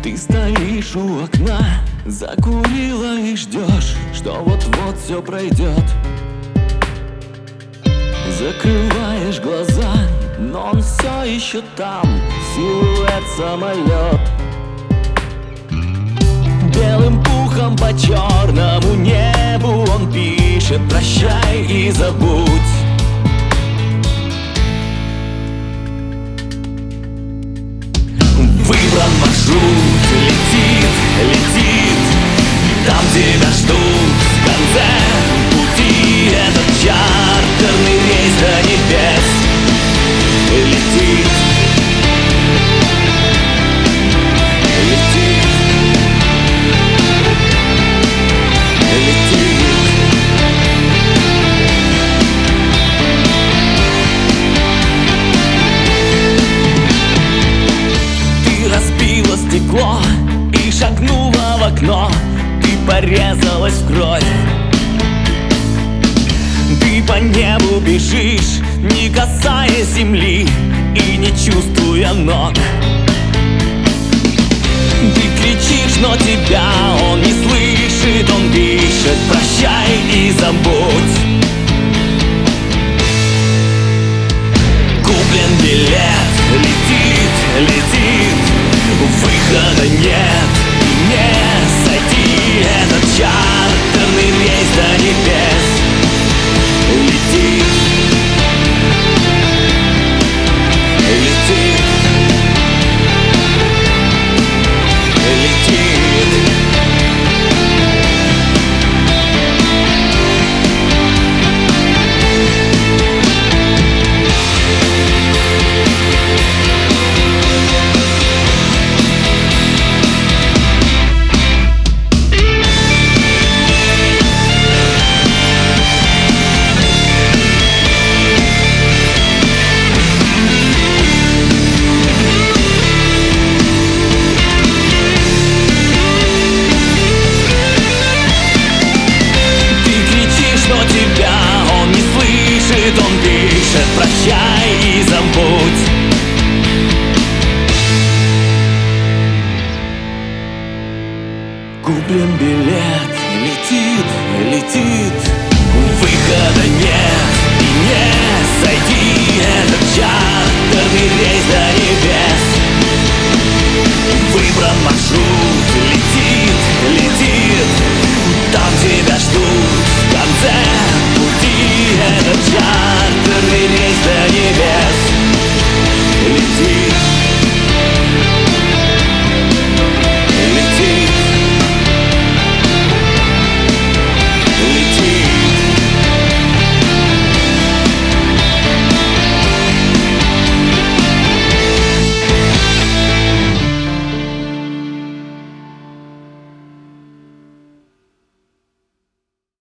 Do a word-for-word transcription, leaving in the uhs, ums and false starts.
Ты стоишь у окна, закурила и ждешь, что вот-вот все пройдет. Закрываешь глаза, но он все еще там, силуэт самолет. Белым пухом по черному небу он пишет: прощай и забудь. Выбран маршрут, летит, летит, там тебя ждут в конце пути. Этот чартерный рейс до небес летит, летит, летит. Ты разбила стекло и шагнула в окно, ты порезалась в кровь. Ты по небу бежишь, не касаясь земли и не чувствуя ног. Ты кричишь, но тебя он не слышит, он пишет: прощай и забудь. Куплен билет, летит, летит, выхода нет и не сойти. Этот чартерный рейс до небес летит, летит, летит. Он пишет: прощай и забудь. Куплен билет, летит, летит, выхода нет